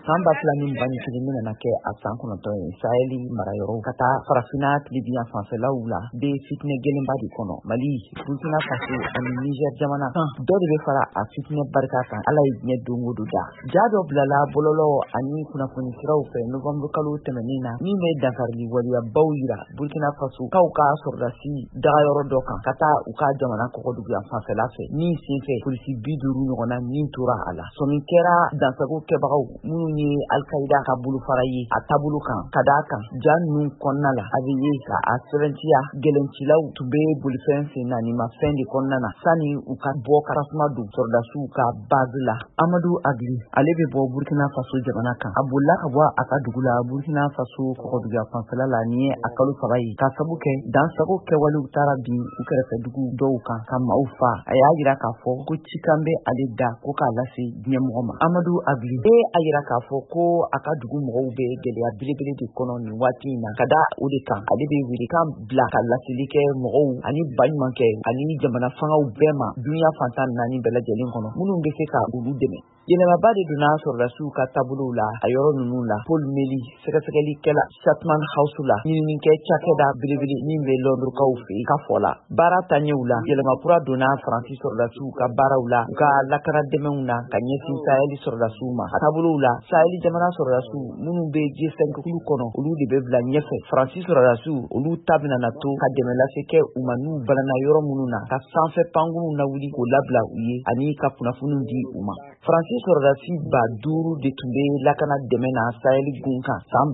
san 2021 bɛna kɛ a san 9 ye Saheli marayɔrɔ ka taa farafina tilibiya fanfɛlaw la bɛ fitinɛ gɛlɛnba de kɔnɔ. Mali, Burkina Faso ani Niger jamana dɔ de bɛ fara a fitinɛ barika kan. Ala ye diɲɛ don o don da. Ja dɔ bilala bɔlɔlɔ ani kunnafoni siraw fɛ Novembre kalo tɛmɛnen na min bɛ dankarili waleyabaw yira Burkina Faso kaw ka sɔrɔdasi dagayɔrɔ dɔ kan ka taa u ka jamana kɔgɔduguya fanfɛla fɛ min senfɛ polisi 50 ɲɔgɔnna min tora a la. Sɔmi kɛra dansago kɛbagaw minnu ye Al-Qaïda ka bolofara ye a taabolo kan ka d'a kan ja ninnu kɔnɔna la a bɛ ye ka a sɛbɛntiya gɛlɛncilaw tun bɛ bolifɛn sen naanimafɛn de kɔnɔna na sani u ka bɔ karasuma don sɔrɔdasiw ka base la. Amadou Agli ale bɛ bɔ Burkina Faso jamana kan a bolila ka bɔ a ka dugu la Burkina Faso kɔgɔduguya fanfɛla la ni a kalo 3 ye ka sabu kɛ dansago kɛwalew taara bin u kɛrɛfɛ dugu dɔw kan ka maaw fa. A y'a yira k'a fɔ ko cikan bɛ ale da ko k'a lase diɲɛ mɔgɔ ma. Amadou Agli a yira k'a fɔ ko a ka dugu mɔgɔw bɛ gɛlɛya belebele de kɔnɔ nin waati in na ka da o de kan ale bɛ welekan bila ka laseli kɛ mɔgɔw ani baɲumankɛ ani jamana fangaw bɛɛ ma dunuya fantan 4 bɛɛ lajɛlen kɔnɔ minnu bɛ se ka olu dɛmɛ. Yɛlɛmaba de donna sɔrɔdasiw ka taabolow la a yɔrɔ ninnu la. Paul Meli sɛgɛsɛgɛlikɛla Chatman House la ɲininikɛ cakɛda belebele min bɛ Londres fɛ ka fɔ la baara taɲɛw la yɛlɛma kura donna Faransi sɔrɔdasiw ka baaraw la u ka lakana dɛmɛw na ka ɲɛsin Saheli sɔrɔdasiw ma. A taabolow la Saheli jamana sɔrɔdasiw minnu bɛ G5 kulu kɔnɔ olu de bɛ bila ɲɛfɛ. Faransi sɔrɔdasiw olu ta bɛna na to ka dɛmɛ lase kɛ u ma n'u balana yɔrɔ minnu na ka sanfɛ pankuru lawuli k'o labila u ye ani ka kunnafoniw di u ma. Faransi sɔrɔdasi 5000 de tun bɛ lakana dɛmɛ na Saheli gun kan san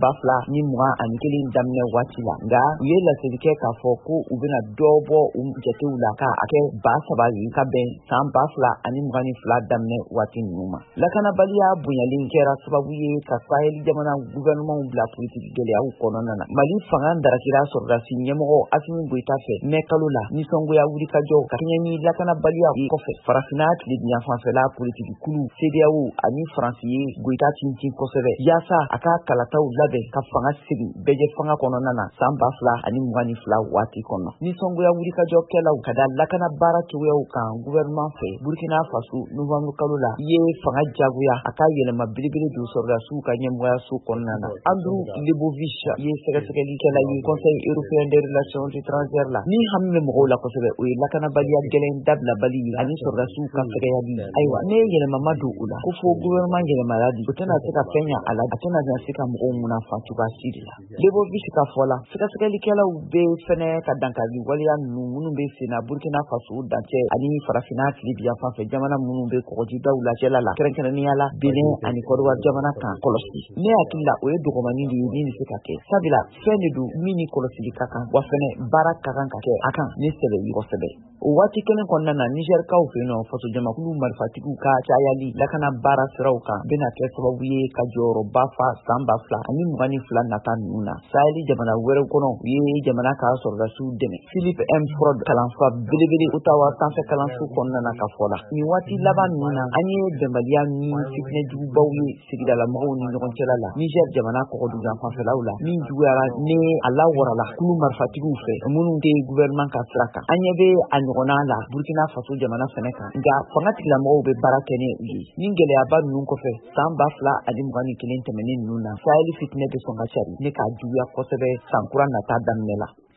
2021 daminɛ waati la nka u ye laseli kɛ k'a fɔ ko u bɛna dɔ bɔ u jatew la ka a kɛ 3000 ye ka bɛn san 2022 daminɛ waati ninnu ma. Lakanabaliya bonyalen kɛra sababu ye ka Saheli jamana gouvernement bila politiki gɛlɛyaw kɔnɔna na. Mali fanga darakira sɔrɔdasi ɲɛmɔgɔ Assimi Goïta fɛ mɛ kalo la nisɔngoya wulikajɔ ka kɛɲɛ ni lakanabaliya kɔfɛ farafina tilibiya fanfɛla politiki kulu CEDEAO ani Faransi ye Goïta tintin kosɛbɛ yaasa a ka kalataw labɛn ka fanga sigi bɛjɛ fanga kɔnɔna na san 2022 waati kɔnɔ. Nisɔngoya wulikajɔkɛlaw ka da lakana baara cogoyaw kan gouvernement fɛ Burkina Faso Novembre kalo la ye fanga jagoya a ka yɛlɛma belebele don sɔrɔdasiw ka ɲɛmɔgɔyaso kɔnɔna na. Andrew Lebovich ye sɛgɛsɛgɛlikɛla ye Conseil européen des relations étrangères la min hami bɛ mɔgɔw la kosɛbɛ o ye lakanabaliya gɛlɛn dabilabali ani sɔrɔdasiw ka fɛgɛyali. Ayiwa ne yɛlɛmama don o la ko fo gouvernement yɛlɛmala di o tɛna se ka fɛn ɲa a la a tɛna se ka mɔgɔw munafa cogoya si de la. Lebovich ka fɔ la sɛgɛsɛgɛlikɛlaw bɛ fɛnɛ ka dankari waleya ninnu minnu bɛ sen na Burkina Faso dancɛ ani farafina tilibiya fanfɛ jamana minnu bɛ kɔgɔjidaw lajɛla la kɛrɛnkɛrɛnnenya la Benin ani Côte d'Ivoire jamana kan kɔlɔsi. Ne hakili la o ye dɔgɔmanin de ye min bɛ se ka kɛ sabula fɛn de don min ni kɔlɔsili ka kan wa fɛnɛ baara ka kan ka kɛ a kan ni sɛbɛ yi kosɛbɛ. O waati kelen kɔnɔna na Nigerkaw fɛ yen nɔ faso jamakulu marifatigiw ka cayali lakana baara siraw kan bɛna kɛ sababu ye ka jɔyɔrɔba fa san 2022 nata ninnu na. Saheli jamana wɛrɛw kɔnɔ u ye jamana ka sɔrɔdasiw dɛmɛ. Philippe M. Frod kalanfa belebele Ottawa sanfɛ kalanso kɔnɔna na ka fɔ la nin waati laban ninnu na an ye bɛnbaliya ni fitinɛjugubaw ye sigidalamɔgɔw ni ɲɔgɔn cɛla la Niger jamana kɔgɔduguya fanfɛlaw la min juguyara ne a lawarala kulu marifatigiw fɛ minnu tɛ gouvernement ka sira kan. An ɲɛ bɛ a ɲɔgɔnna la Burkina Faso jamana fɛnɛ kan nka fanga tigilamɔgɔw bɛ baara kɛ ni u ye. Nin gɛlɛyaba ninnu kɔfɛ san 2021 tɛmɛnen ninnu na Saheli fitinɛ bɛ sɔn ka cari ne k'a juguya kosɛbɛ san kura nata daminɛ la.